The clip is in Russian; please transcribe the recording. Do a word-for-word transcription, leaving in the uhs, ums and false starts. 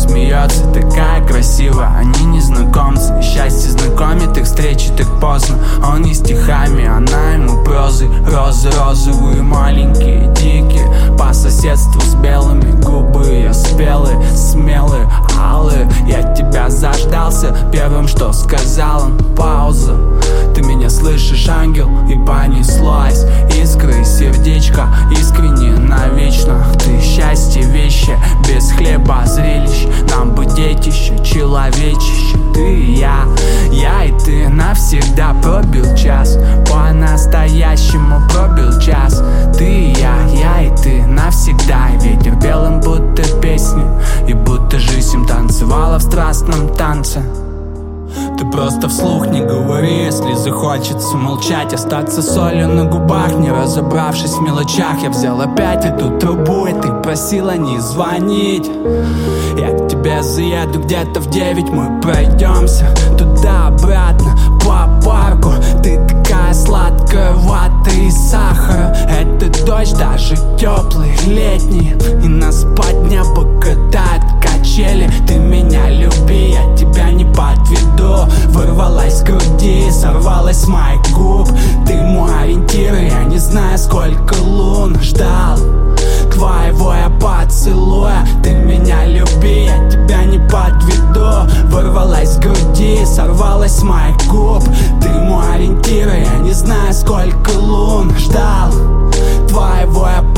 смеется, такая красивая. Они незнакомцы, счастье знакомит их встречи так поздно. Он ей стихами, она ему прозой. Розы розовые, маленькие, дикие, по соседству с белыми. Губы ее спелые, смелые, алые. Я тебя заждался, первым, что сказал он. Пауза. Ты меня слышишь, ангел? И понеслась искра из сердечка, искренне, навечно. Ты счастье вещи, без хлеба зрелищ. Нам бы детище, человечище. Ты и я, я и ты навсегда. Пробил час, по-настоящему пробил час. Ты и я, я и ты навсегда. И ветер белым будто песни, и будто жизнь им танцевала в страстном танце. Ты просто вслух не говори, если захочется молчать. Остаться солью на губах, не разобравшись в мелочах. Я взял опять эту трубу, и ты просила не звонить. Я к тебе заеду где-то в девять, мы пройдемся туда-обратно по парку. Ты такая сладкая, вата и сахара. Это дождь даже теплый, летний, и нас под небо катают качели. Ты меня люби, я тебя не подведу. Вырвалась с груди, сорвалась с моих губ. Ты мой ориентир, я не знаю, сколько лун ждал твоего я поцелуя. Ты меня люби, я тебя не подведу. Вырвалась с груди, сорвалась с моих губ. Ты мой ориентир, я не знаю, сколько лун ждал твоего я